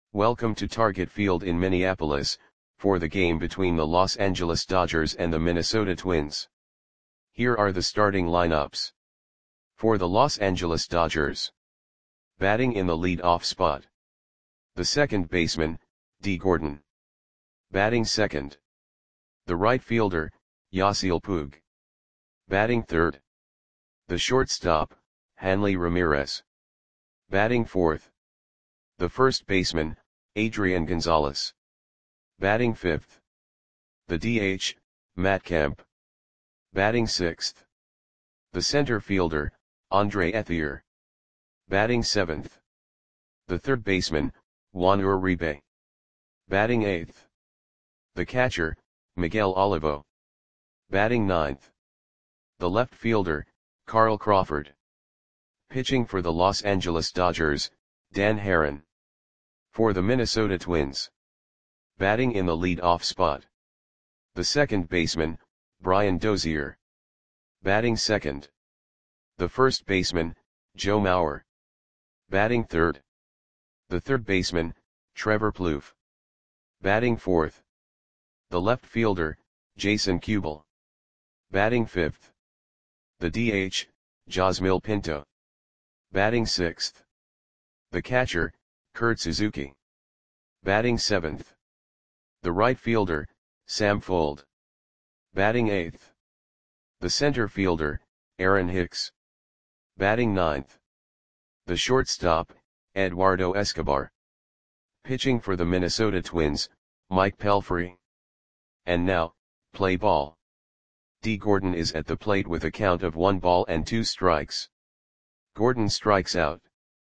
Welcome to Target Field in Minneapolis, for the game between the Los Angeles Dodgers and the Minnesota Twins. Here are the starting lineups. For the Los Angeles Dodgers. Batting in the lead-off spot. The second baseman, Dee Gordon. Batting second. The right fielder, Yasiel Puig. Batting third. The shortstop, Hanley Ramirez. Batting fourth. The first baseman, Adrian Gonzalez. Batting fifth. The DH, Matt Kemp. Batting sixth. The center fielder, Andre Ethier. Batting seventh. The third baseman, Juan Uribe. Batting eighth. The catcher, Miguel Olivo. Batting ninth. The left fielder, Carl Crawford. Pitching for the Los Angeles Dodgers, Dan Haren. For the Minnesota Twins. Batting in the lead-off spot. The second baseman, Brian Dozier. Batting second. The first baseman, Joe Mauer. Batting third. The third baseman, Trevor Plouffe. Batting fourth. The left fielder, Jason Kubel. Batting fifth. The DH, Josmil Pinto. Batting sixth. The catcher, Kurt Suzuki. Batting seventh. The right fielder, Sam Fuld. Batting eighth. The center fielder, Aaron Hicks. Batting ninth. The shortstop, Eduardo Escobar. Pitching for the Minnesota Twins, Mike Pelfrey. And now, play ball. Dee Gordon is at the plate with a count of 1 ball and 2 strikes. Gordon strikes out.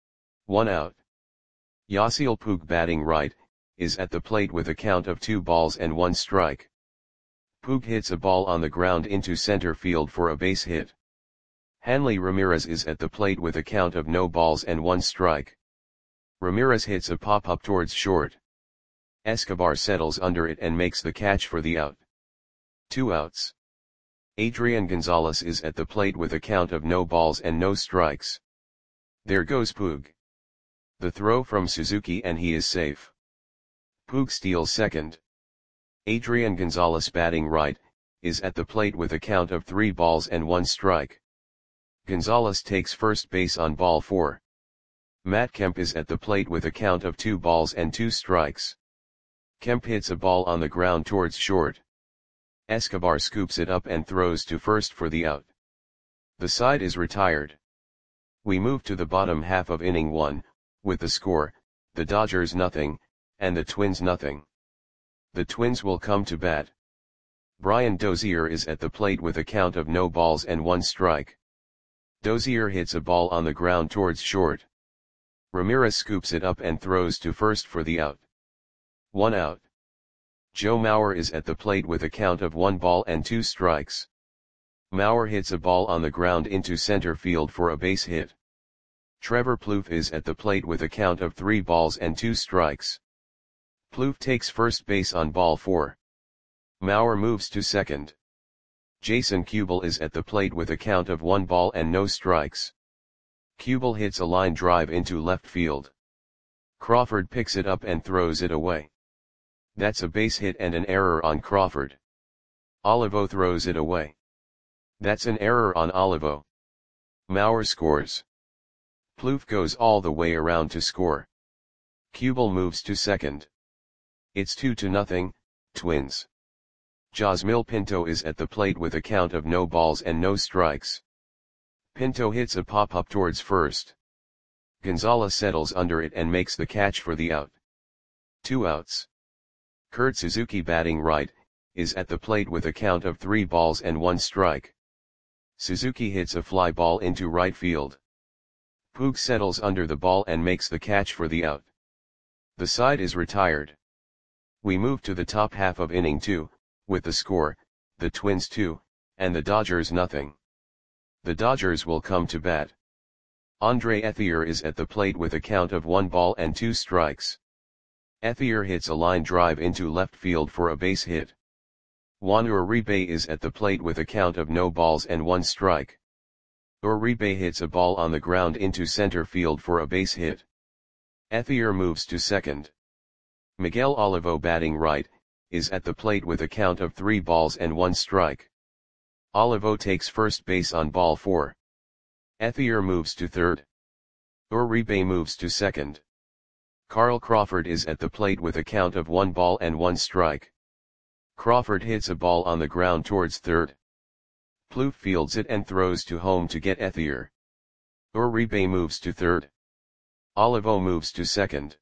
1 out. Yasiel Puig batting right, is at the plate with a count of 2 balls and 1 strike. Puig hits a ball on the ground into center field for a base hit. Hanley Ramirez is at the plate with a count of no balls and 1 strike. Ramirez hits a pop-up towards short. Escobar settles under it and makes the catch for the out. 2 outs. Adrian Gonzalez is at the plate with a count of no balls and no strikes. There goes Puig. The throw from Suzuki and he is safe. Puig steals second. Adrian Gonzalez batting right, is at the plate with a count of 3 balls and 1 strike. Gonzalez takes first base on ball 4. Matt Kemp is at the plate with a count of 2 balls and 2 strikes. Kemp hits a ball on the ground towards short. Escobar scoops it up and throws to first for the out. The side is retired. We move to the bottom half of inning 1, with the score, the Dodgers nothing, and the Twins nothing. The Twins will come to bat. Brian Dozier is at the plate with a count of no balls and 1 strike. Dozier hits a ball on the ground towards short. Ramirez scoops it up and throws to first for the out. 1 out. Joe Mauer is at the plate with a count of 1 ball and 2 strikes. Mauer hits a ball on the ground into center field for a base hit. Trevor Plouffe is at the plate with a count of 3 balls and 2 strikes. Plouffe takes first base on ball 4. Mauer moves to second. Jason Kubel is at the plate with a count of 1 ball and no strikes. Kubel hits a line drive into left field. Crawford picks it up and throws it away. That's a base hit and an error on Crawford. Olivo throws it away. That's an error on Olivo. Mauer scores. Plouffe goes all the way around to score. Kubel moves to second. It's 2-0, Twins. Josmil Pinto is at the plate with a count of no balls and no strikes. Pinto hits a pop-up towards first. Gonzalez settles under it and makes the catch for the out. 2 outs. Kurt Suzuki batting right, is at the plate with a count of 3 balls and 1 strike. Suzuki hits a fly ball into right field. Puig settles under the ball and makes the catch for the out. The side is retired. We move to the top half of inning 2, with the score, the Twins 2, and the Dodgers nothing. The Dodgers will come to bat. Andre Ethier is at the plate with a count of 1 ball and 2 strikes. Ethier hits a line drive into left field for a base hit. Juan Uribe is at the plate with a count of no balls and 1 strike. Uribe hits a ball on the ground into center field for a base hit. Ethier moves to second. Miguel Olivo batting right, is at the plate with a count of 3 balls and 1 strike. Olivo takes first base on ball 4. Ethier moves to third. Uribe moves to second. Carl Crawford is at the plate with a count of 1 ball and 1 strike. Crawford hits a ball on the ground towards third. Plouffe fields it and throws to home to get Ethier. Uribe moves to third. Olivo moves to second.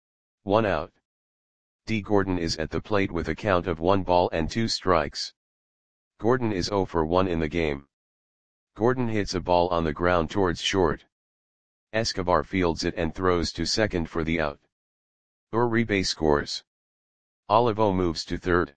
1 out. D. Gordon is at the plate with a count of 1 ball and 2 strikes. Gordon is 0 for 1 in the game. Gordon hits a ball on the ground towards short. Escobar fields it and throws to second for the out. Uribe scores. Olivo moves to third.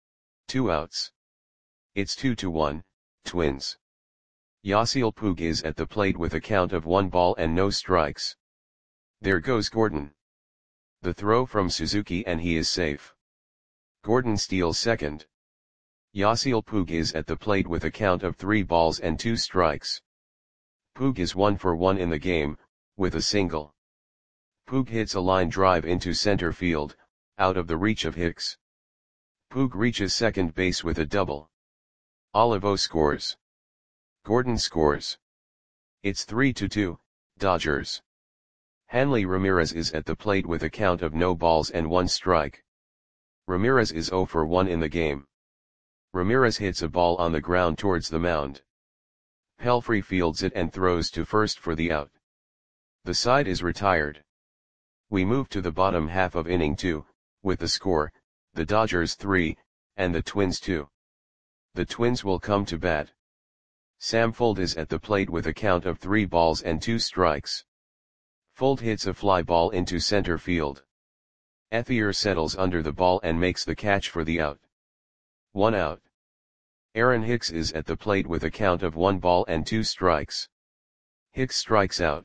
2 outs. It's 2-1, Twins. Yasiel Puig is at the plate with a count of 1 ball and no strikes. There goes Gordon. The throw from Suzuki and he is safe. Gordon steals second. Yasiel Puig is at the plate with a count of 3 balls and 2 strikes. Puig is 1 for 1 in the game, with a single. Puig hits a line drive into center field, out of the reach of Hicks. Puig reaches second base with a double. Olivo scores. Gordon scores. It's 3-2, Dodgers. Hanley Ramirez is at the plate with a count of no balls and 1 strike. Ramirez is 0 for 1 in the game. Ramirez hits a ball on the ground towards the mound. Pelfrey fields it and throws to first for the out. The side is retired. We move to the bottom half of inning 2, with the score, the Dodgers 3, and the Twins 2. The Twins will come to bat. Sam Fuld is at the plate with a count of 3 balls and 2 strikes. Fuld hits a fly ball into center field. Ethier settles under the ball and makes the catch for the out. 1 out. Aaron Hicks is at the plate with a count of 1 ball and 2 strikes. Hicks strikes out.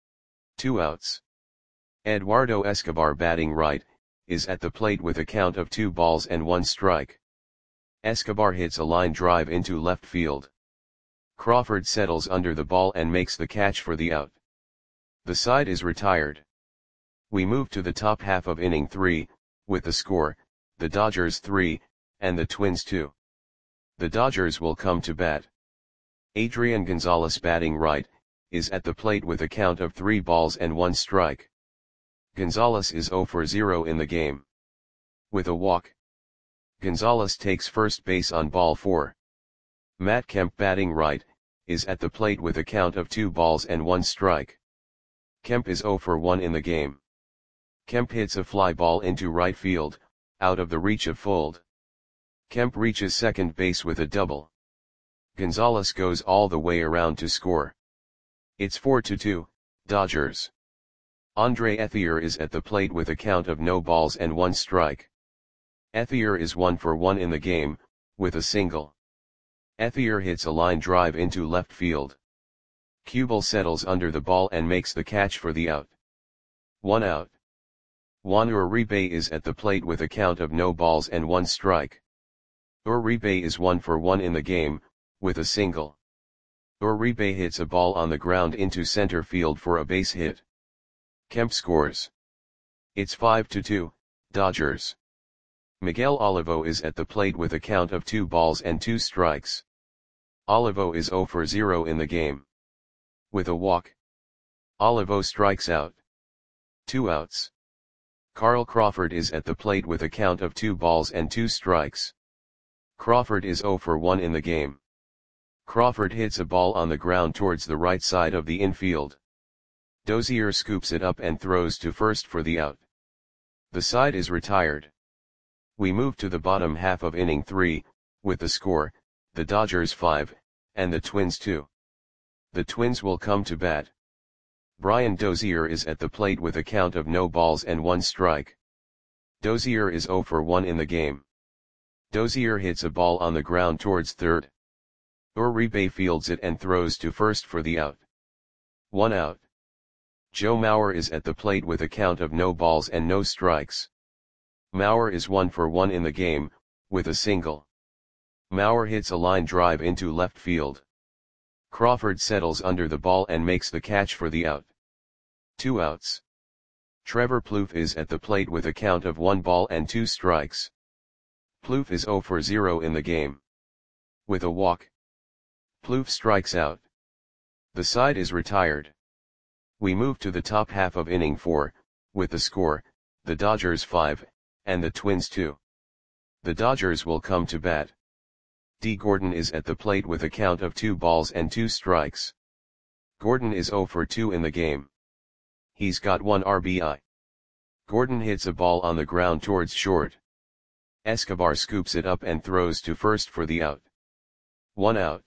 2 outs. Eduardo Escobar batting right, is at the plate with a count of 2 balls and 1 strike. Escobar hits a line drive into left field. Crawford settles under the ball and makes the catch for the out. The side is retired. We move to the top half of inning 3, with the score, the Dodgers 3, and the Twins 2. The Dodgers will come to bat. Adrian Gonzalez batting right, is at the plate with a count of 3 balls and 1 strike. Gonzalez is 0 for 0 in the game. With a walk. Gonzalez takes first base on ball 4. Matt Kemp batting right, is at the plate with a count of 2 balls and 1 strike. Kemp is 0 for 1 in the game. Kemp hits a fly ball into right field, out of the reach of Fuld. Kemp reaches second base with a double. Gonzalez goes all the way around to score. It's 4-2, Dodgers. Andre Ethier is at the plate with a count of no balls and 1 strike. Ethier is 1 for 1 in the game, with a single. Ethier hits a line drive into left field. Kubel settles under the ball and makes the catch for the out. 1 out. Juan Uribe is at the plate with a count of no balls and 1 strike. Uribe is 1 for 1 in the game, with a single. Uribe hits a ball on the ground into center field for a base hit. Kemp scores. It's 5-2, Dodgers. Miguel Olivo is at the plate with a count of 2 balls and 2 strikes. Olivo is 0 for 0 in the game. With a walk. Olivo strikes out. 2 outs. Carl Crawford is at the plate with a count of 2 balls and 2 strikes. Crawford is 0 for 1 in the game. Crawford hits a ball on the ground towards the right side of the infield. Dozier scoops it up and throws to first for the out. The side is retired. We move to the bottom half of inning 3, with the score, the Dodgers 5, and the Twins 2. The Twins will come to bat. Brian Dozier is at the plate with a count of no balls and 1 strike. Dozier is 0 for 1 in the game. Dozier hits a ball on the ground towards third. Uribe fields it and throws to first for the out. 1 out. Joe Mauer is at the plate with a count of no balls and no strikes. Mauer is 1 for 1 in the game, with a single. Mauer hits a line drive into left field. Crawford settles under the ball and makes the catch for the out. 2 outs. Trevor Plouffe is at the plate with a count of 1 ball and 2 strikes. Plouffe is 0 for 0 in the game. With a walk, Plouffe strikes out. The side is retired. We move to the top half of inning 4, with the score, the Dodgers 5, and the Twins 2. The Dodgers will come to bat. D. Gordon is at the plate with a count of 2 balls and 2 strikes. Gordon is 0 for 2 in the game. He's got 1 RBI. Gordon hits a ball on the ground towards short. Escobar scoops it up and throws to first for the out. 1 out.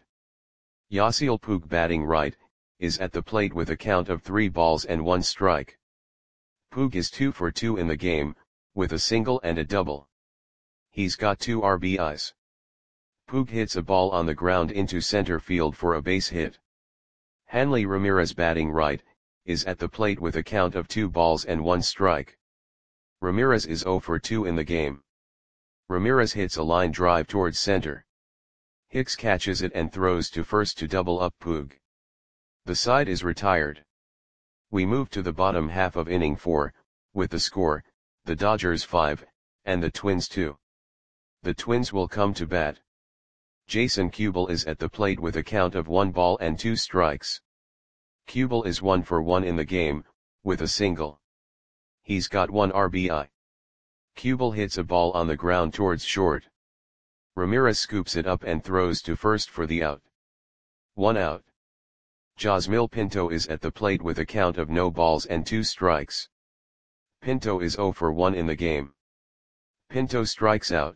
Yasiel Puig, batting right, is at the plate with a count of 3 balls and 1 strike. Puig is 2 for 2 in the game, with a single and a double. He's got 2 RBIs. Puig hits a ball on the ground into center field for a base hit. Hanley Ramirez, batting right, is at the plate with a count of 2 balls and 1 strike. Ramirez is 0 for 2 in the game. Ramirez hits a line drive towards center. Hicks catches it and throws to first to double up Puig. The side is retired. We move to the bottom half of inning 4, with the score, the Dodgers 5, and the Twins 2. The Twins will come to bat. Jason Kubel is at the plate with a count of 1 ball and 2 strikes. Kubel is 1 for 1 in the game, with a single. He's got 1 RBI. Kubel hits a ball on the ground towards short. Ramirez scoops it up and throws to first for the out. 1 out. Josmil Pinto is at the plate with a count of no balls and 2 strikes. Pinto is 0 for 1 in the game. Pinto strikes out.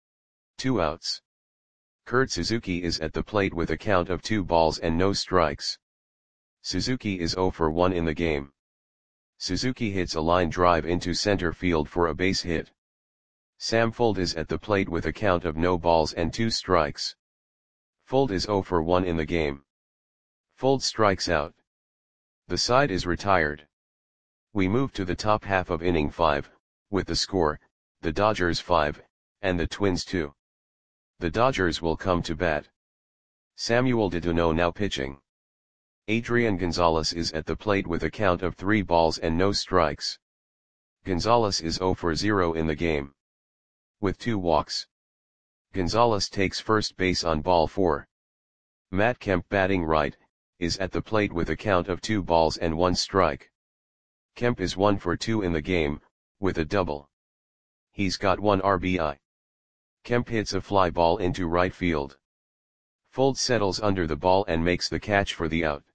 2 outs. Kurt Suzuki is at the plate with a count of 2 balls and no strikes. Suzuki is 0 for 1 in the game. Suzuki hits a line drive into center field for a base hit. Sam Fuld is at the plate with a count of no balls and 2 strikes. Fuld is 0 for 1 in the game. Fuld strikes out. The side is retired. We move to the top half of inning 5, with the score, the Dodgers 5, and the Twins 2. The Dodgers will come to bat. Samuel Dedeneau now pitching. Adrian Gonzalez is at the plate with a count of 3 balls and no strikes. Gonzalez is 0 for 0 in the game. With 2 walks. Gonzalez takes first base on ball 4. Matt Kemp, batting right, is at the plate with a count of 2 balls and 1 strike. Kemp is 1 for 2 in the game, with a double. He's got 1 RBI. Kemp hits a fly ball into right field. Fuld settles under the ball and makes the catch for the out.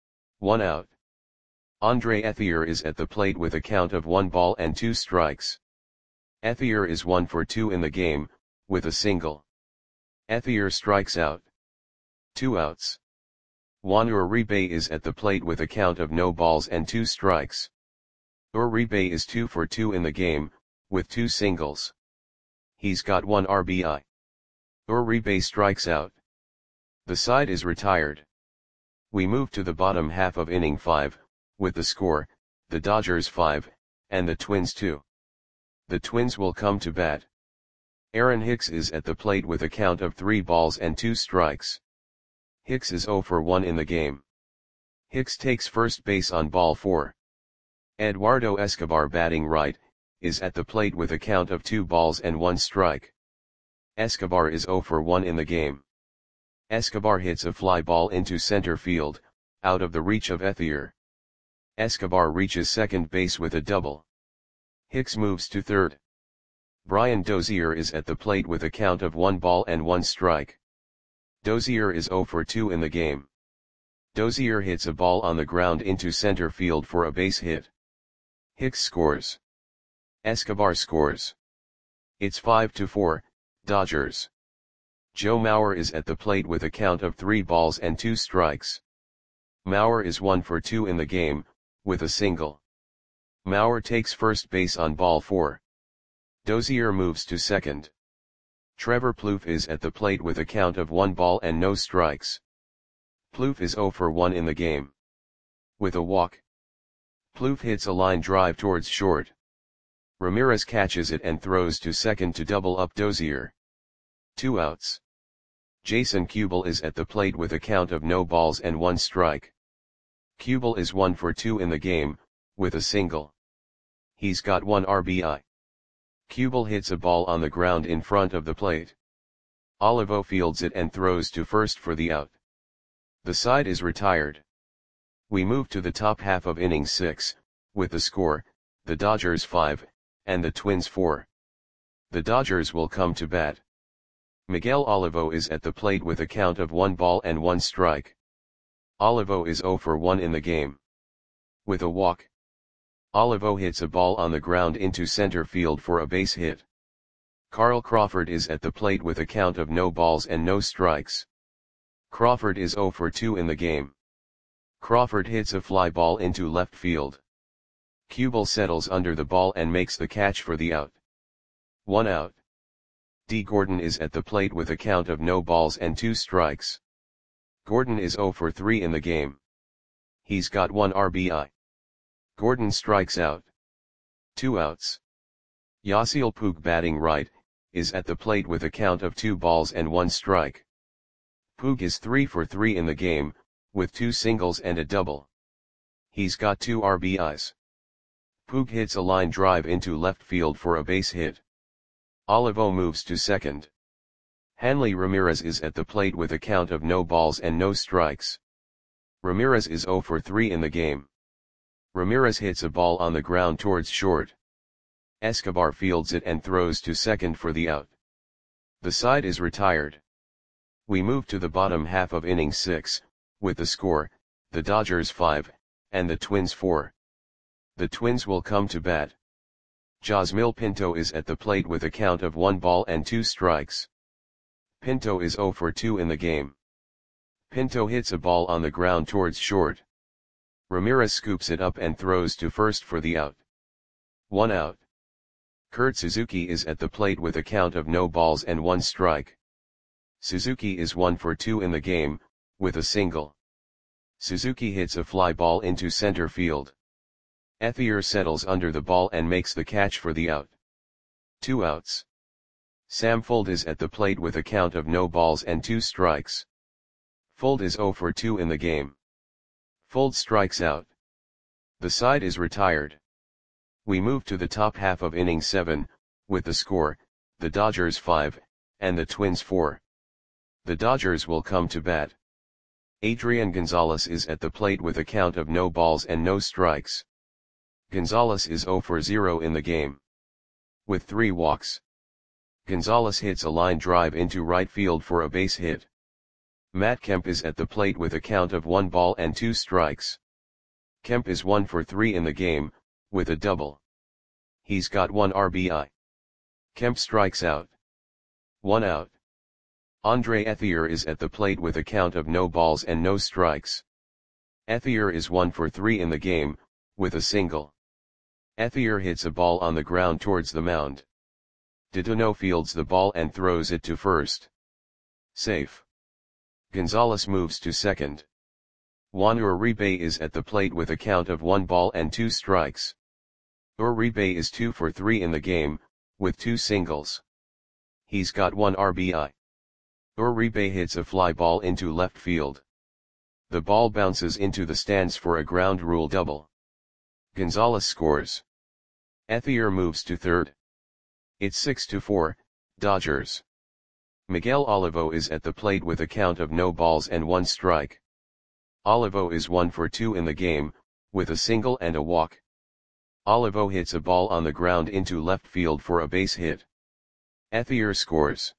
1 out. Andre Ethier is at the plate with a count of 1 ball and 2 strikes. Ethier is 1 for 2 in the game, with a single. Ethier strikes out. 2 outs. Juan Uribe is at the plate with a count of no balls and 2 strikes. Uribe is 2 for 2 in the game, with 2 singles. He's got 1 RBI. Uribe strikes out. The side is retired. We move to the bottom half of inning 5, with the score, the Dodgers 5, and the Twins 2. The Twins will come to bat. Aaron Hicks is at the plate with a count of 3 balls and 2 strikes. Hicks is 0 for 1 in the game. Hicks takes first base on ball 4. Eduardo Escobar, batting right, is at the plate with a count of 2 balls and 1 strike. Escobar is 0 for 1 in the game. Escobar hits a fly ball into center field, out of the reach of Ethier. Escobar reaches second base with a double. Hicks moves to third. Brian Dozier is at the plate with a count of 1 ball and 1 strike. Dozier is 0 for 2 in the game. Dozier hits a ball on the ground into center field for a base hit. Hicks scores. Escobar scores. It's 5-4, Dodgers. Joe Mauer is at the plate with a count of 3 balls and 2 strikes. Mauer is 1 for 2 in the game, with a single. Mauer takes first base on ball 4. Dozier moves to second. Trevor Plouffe is at the plate with a count of 1 ball and no strikes. Plouffe is 0 for 1 in the game. With a walk. Plouffe hits a line drive towards short. Ramirez catches it and throws to second to double up Dozier. 2 outs. Jason Kubel is at the plate with a count of no balls and 1 strike. Kubel is 1 for 2 in the game, with a single. He's got 1 RBI. Kubel hits a ball on the ground in front of the plate. Olivo fields it and throws to first for the out. The side is retired. We move to the top half of inning 6, with the score, the Dodgers 5, and the Twins 4. The Dodgers will come to bat. Miguel Olivo is at the plate with a count of 1 ball and 1 strike. Olivo is 0 for 1 in the game. With a walk, Olivo hits a ball on the ground into center field for a base hit. Carl Crawford is at the plate with a count of no balls and no strikes. Crawford is 0 for 2 in the game. Crawford hits a fly ball into left field. Kubel settles under the ball and makes the catch for the out. 1 out. D. Gordon is at the plate with a count of no balls and 2 strikes. Gordon is 0 for 3 in the game. He's got 1 RBI. Gordon strikes out. 2 outs. Yasiel Puig, batting right, is at the plate with a count of 2 balls and 1 strike. Puig is 3 for 3 in the game, with 2 singles and a double. He's got 2 RBIs. Puig hits a line drive into left field for a base hit. Olivo moves to second. Hanley Ramirez is at the plate with a count of no balls and no strikes. Ramirez is 0 for 3 in the game. Ramirez hits a ball on the ground towards short. Escobar fields it and throws to second for the out. The side is retired. We move to the bottom half of inning 6, with the score, the Dodgers 5, and the Twins 4. The Twins will come to bat. Josmil Pinto is at the plate with a count of 1 ball and 2 strikes. Pinto is 0 for 2 in the game. Pinto hits a ball on the ground towards short. Ramirez scoops it up and throws to first for the out. 1 out. Kurt Suzuki is at the plate with a count of no balls and 1 strike. Suzuki is 1 for 2 in the game, with a single. Suzuki hits a fly ball into center field. Ethier settles under the ball and makes the catch for the out. 2 outs. Sam Fuld is at the plate with a count of no balls and 2 strikes. Fuld is 0 for 2 in the game. Fuld strikes out. The side is retired. We move to the top half of inning 7, with the score, the Dodgers 5, and the Twins 4. The Dodgers will come to bat. Adrian Gonzalez is at the plate with a count of no balls and no strikes. Gonzalez is 0 for 0 in the game. With 3 walks. Gonzalez hits a line drive into right field for a base hit. Matt Kemp is at the plate with a count of 1 ball and 2 strikes. Kemp is 1 for 3 in the game, with a double. He's got 1 RBI. Kemp strikes out. 1 out. Andre Ethier is at the plate with a count of no balls and no strikes. Ethier is 1 for 3 in the game, with a single. Ethier hits a ball on the ground towards the mound. Ditono fields the ball and throws it to first. Safe. Gonzalez moves to second. Juan Uribe is at the plate with a count of 1 ball and 2 strikes. Uribe is 2 for 3 in the game, with 2 singles. He's got 1 RBI. Uribe hits a fly ball into left field. The ball bounces into the stands for a ground rule double. Gonzalez scores. Ethier moves to third. It's 6-4, Dodgers. Miguel Olivo is at the plate with a count of no balls and 1 strike. Olivo is 1 for 2 in the game, with a single and a walk. Olivo hits a ball on the ground into left field for a base hit. Ethier scores.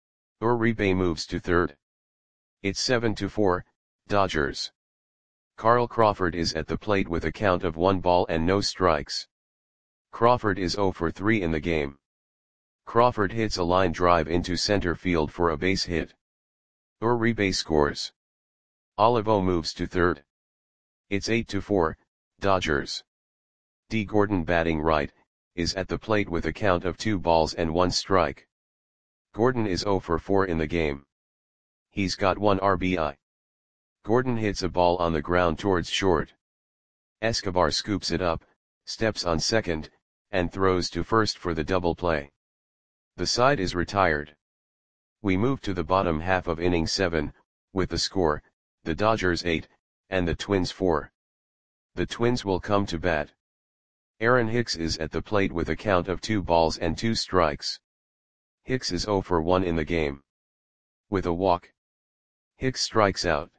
Uribe moves to third. It's 7-4, Dodgers. Carl Crawford is at the plate with a count of 1 ball and no strikes. Crawford is 0 for 3 in the game. Crawford hits a line drive into center field for a base hit. Uribe scores. Olivo moves to third. It's 8-4, Dodgers. D. Gordon, batting right, is at the plate with a count of 2 balls and 1 strike. Gordon is 0 for 4 in the game. He's got 1 RBI. Gordon hits a ball on the ground towards short. Escobar scoops it up, steps on second, and throws to first for the double play. The side is retired. We move to the bottom half of inning 7, with the score, the Dodgers 8, and the Twins 4. The Twins will come to bat. Aaron Hicks is at the plate with a count of 2 balls and 2 strikes. Hicks is 0 for 1 in the game. With a walk, Hicks strikes out.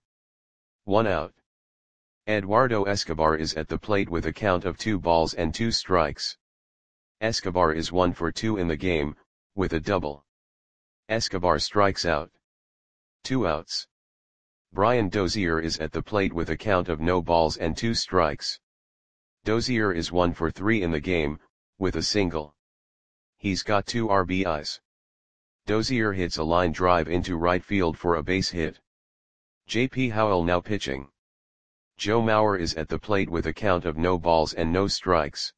1 out. Eduardo Escobar is at the plate with a count of 2 balls and 2 strikes. Escobar is 1 for 2 in the game, with a double. Escobar strikes out. 2 outs. Brian Dozier is at the plate with a count of no balls and 2 strikes. Dozier is 1 for 3 in the game, with a single. He's got 2 RBIs. Dozier hits a line drive into right field for a base hit. J.P. Howell now pitching. Joe Mauer is at the plate with a count of no balls and no strikes.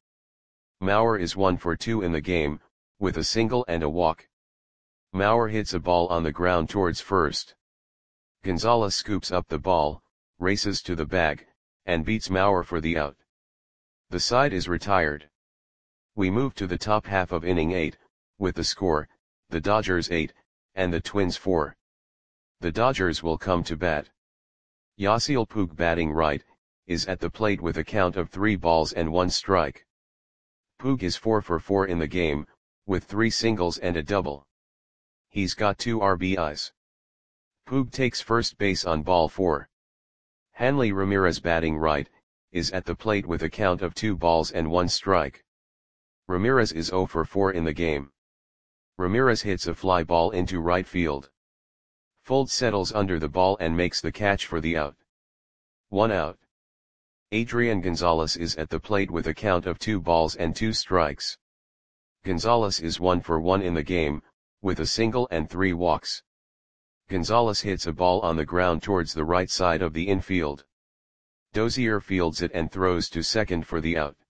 Mauer is 1 for 2 in the game, with a single and a walk. Mauer hits a ball on the ground towards first. Gonzalez scoops up the ball, races to the bag, and beats Mauer for the out. The side is retired. We move to the top half of inning 8, with the score, the Dodgers 8, and the Twins 4. The Dodgers will come to bat. Yasiel Puig batting right, is at the plate with a count of 3 balls and 1 strike. Puig is 4 for 4 in the game, with 3 singles and a double. He's got 2 RBIs. Puig takes first base on ball 4. Hanley Ramirez batting right, is at the plate with a count of 2 balls and 1 strike. Ramirez is 0 for 4 in the game. Ramirez hits a fly ball into right field. Fold settles under the ball and makes the catch for the out. 1 out. Adrian Gonzalez is at the plate with a count of 2 balls and 2 strikes. Gonzalez is 1 for 1 in the game, with a single and 3 walks. Gonzalez hits a ball on the ground towards the right side of the infield. Dozier fields it and throws to second for the out.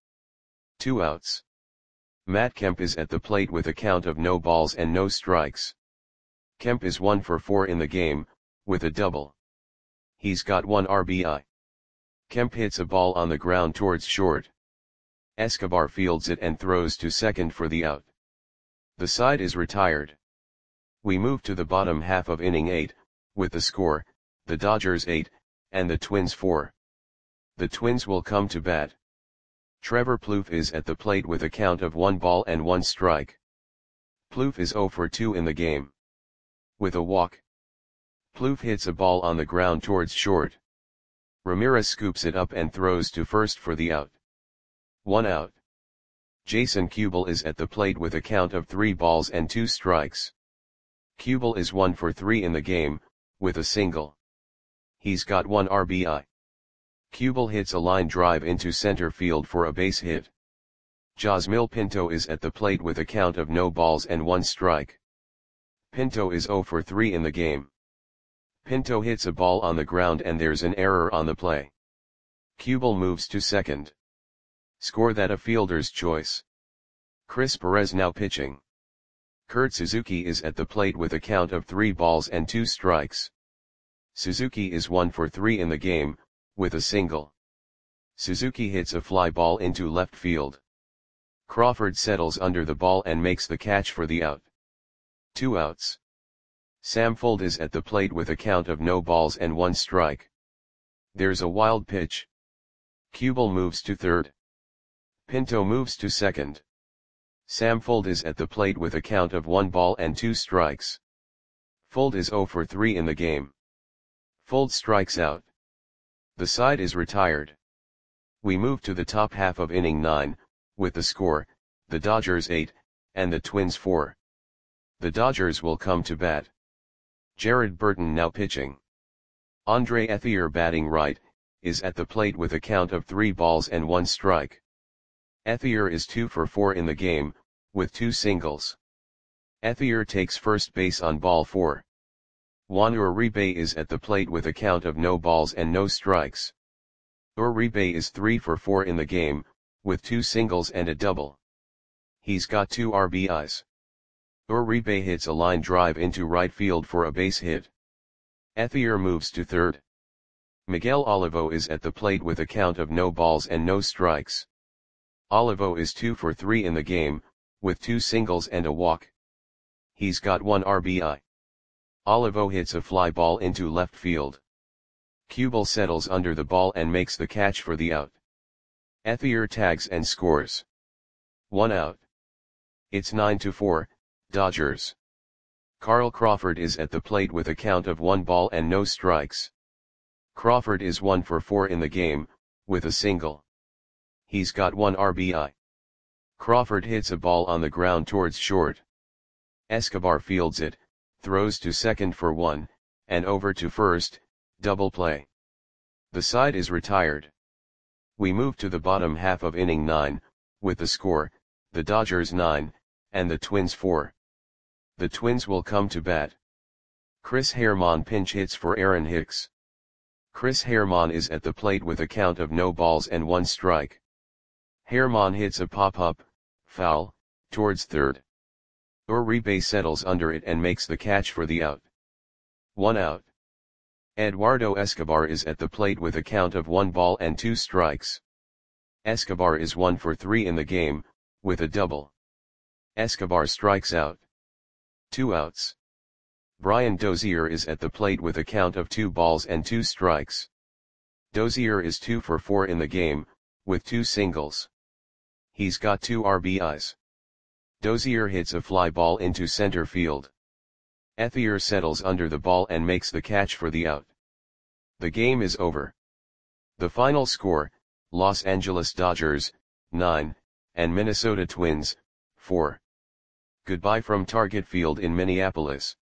2 outs. Matt Kemp is at the plate with a count of no balls and no strikes. Kemp is 1 for 4 in the game, with a double. He's got 1 RBI. Kemp hits a ball on the ground towards short. Escobar fields it and throws to second for the out. The side is retired. We move to the bottom half of inning 8, with the score, the Dodgers 8, and the Twins 4. The Twins will come to bat. Trevor Plouffe is at the plate with a count of 1 ball and 1 strike. Plouffe is 0 for 2 in the game. With a walk, Plouffe hits a ball on the ground towards short. Ramirez scoops it up and throws to first for the out. 1 out. Jason Kubel is at the plate with a count of 3 balls and 2 strikes. Kubel is 1 for 3 in the game, with a single. He's got 1 RBI. Kubel hits a line drive into center field for a base hit. Josmil Pinto is at the plate with a count of no balls and 1 strike. Pinto is 0 for 3 in the game. Pinto hits a ball on the ground and there's an error on the play. Kubel moves to second. Score that a fielder's choice. Chris Perez now pitching. Kurt Suzuki is at the plate with a count of 3 balls and 2 strikes. Suzuki is 1 for 3 in the game, with a single. Suzuki hits a fly ball into left field. Crawford settles under the ball and makes the catch for the out. 2 outs. Sam Fuld is at the plate with a count of no balls and 1 strike. There's a wild pitch. Kubel moves to third. Pinto moves to second. Sam Fuld is at the plate with a count of 1 ball and 2 strikes. Fuld is 0 for 3 in the game. Fuld strikes out. The side is retired. We move to the top half of inning 9, with the score, the Dodgers 8, and the Twins 4. The Dodgers will come to bat. Jared Burton now pitching. Andre Ethier batting right, is at the plate with a count of 3 balls and 1 strike. Ethier is 2 for 4 in the game, with 2 singles. Ethier takes first base on ball 4. Juan Uribe is at the plate with a count of no balls and no strikes. Uribe is 3 for 4 in the game, with 2 singles and a double. He's got 2 RBIs. Uribe hits a line drive into right field for a base hit. Ethier moves to third. Miguel Olivo is at the plate with a count of no balls and no strikes. Olivo is 2 for 3 in the game, with 2 singles and a walk. He's got 1 RBI. Olivo hits a fly ball into left field. Kubel settles under the ball and makes the catch for the out. Ethier tags and scores. 1 out. It's 9-4, Dodgers. Carl Crawford is at the plate with a count of 1 ball and no strikes. Crawford is 1 for 4 in the game, with a single. He's got 1 RBI. Crawford hits a ball on the ground towards short. Escobar fields it, throws to second for 1, and over to first, double play. The side is retired. We move to the bottom half of inning 9, with the score, the Dodgers 9, and the Twins 4. The Twins will come to bat. Chris Herrmann pinch hits for Aaron Hicks. Chris Herrmann is at the plate with a count of no balls and 1 strike. Herrmann hits a pop-up, foul, towards third. Uribe settles under it and makes the catch for the out. 1 out. Eduardo Escobar is at the plate with a count of 1 ball and 2 strikes. Escobar is 1 for 3 in the game, with a double. Escobar strikes out. 2 outs. Brian Dozier is at the plate with a count of 2 balls and 2 strikes. Dozier is 2 for 4 in the game, with 2 singles. He's got 2 RBIs. Dozier hits a fly ball into center field. Ethier settles under the ball and makes the catch for the out. The game is over. The final score, Los Angeles Dodgers, 9, and Minnesota Twins, 4. Goodbye from Target Field in Minneapolis.